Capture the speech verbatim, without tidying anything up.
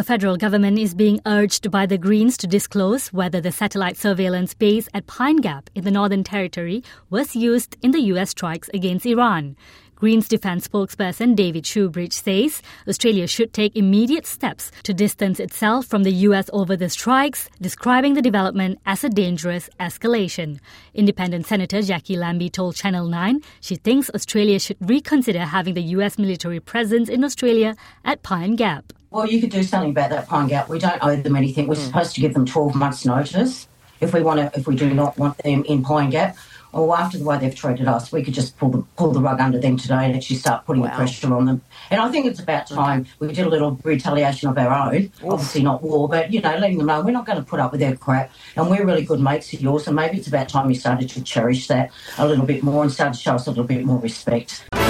The federal government is being urged by the Greens to disclose whether the satellite surveillance base at Pine Gap in the Northern Territory was used in the U S strikes against Iran. Greens defence spokesperson David Shoebridge says Australia should take immediate steps to distance itself from the U S over the strikes, describing the development as a dangerous escalation. Independent Senator Jackie Lambie told Channel nine she thinks Australia should reconsider having the U S military presence in Australia at Pine Gap. Well, you could do something about that Pine Gap. We don't owe them anything. We're mm. supposed to give them twelve months' notice if we want to, if we do not want them in Pine Gap. Or after the way they've treated us, we could just pull the pull the rug under them today and actually start putting wow. the pressure on them. And I think it's about time okay. we did a little retaliation of our own. Oof. Obviously not war, but, you know, letting them know we're not going to put up with their crap. And we're really good mates of yours, and maybe it's about time you started to cherish that a little bit more and started to show us a little bit more respect.